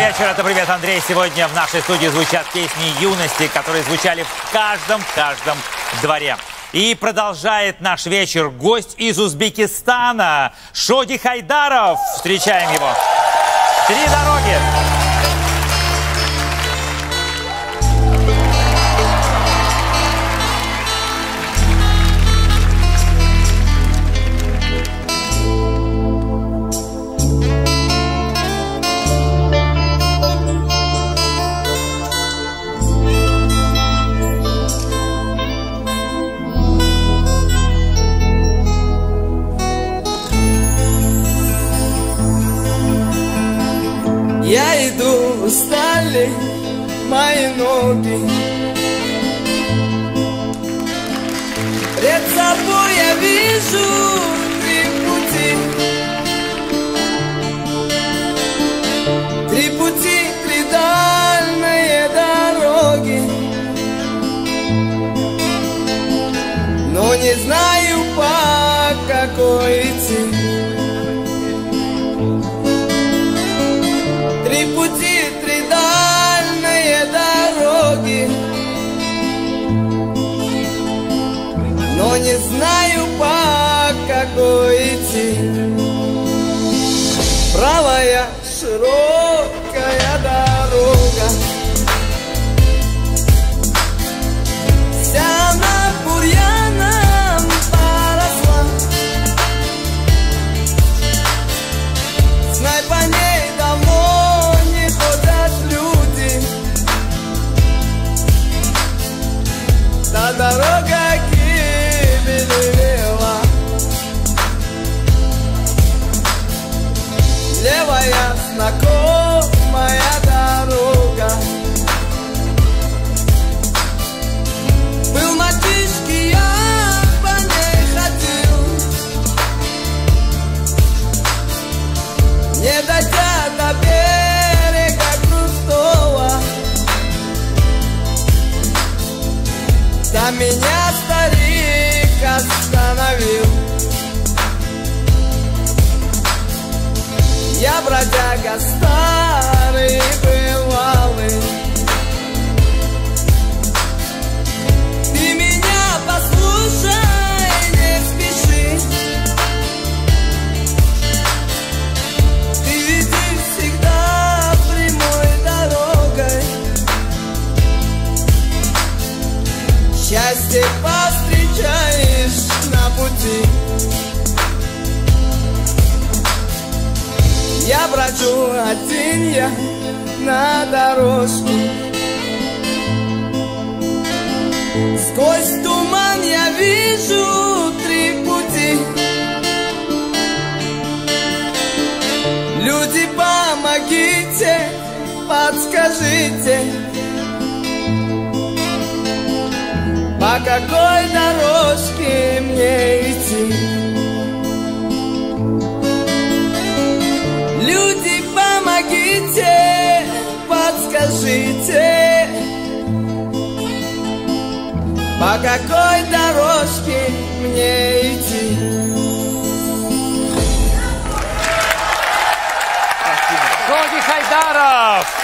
вечер, это «Привет, Андрей». Сегодня в нашей студии звучат песни юности, которые звучали в каждом дворе. И продолжает наш вечер гость из Узбекистана Шоди Хайдаров. Встречаем его. «Три дороги». Я иду, устали мои ноги. Пред собой я вижу три пути. Три пути, три дальние дороги. Но не знаю, по какой идти. Три пути, три дальние дороги, но не знаю, по какой идти. Правая широкая дорога, вся она бурьяном поросла. Знай, по ней давно не ходят люди. Та дорога гибели вела. Левая знакомая дорога. Был мальчишки, я по ней ходил. Не дойдя до берега крутого, да меня старик остановил. Я бродяга старый бывалый. Ты меня послушай, не спеши. Ты иди всегда прямой дорогой. Счастье повстречаешь на пути. Я брожу один я на дорожке. Сквозь туман я вижу три пути. Люди, помогите, подскажите, по какой дорожке мне идти? Люди, помогите, подскажите, по какой дорожке мне идти? Шоди Хайдаров.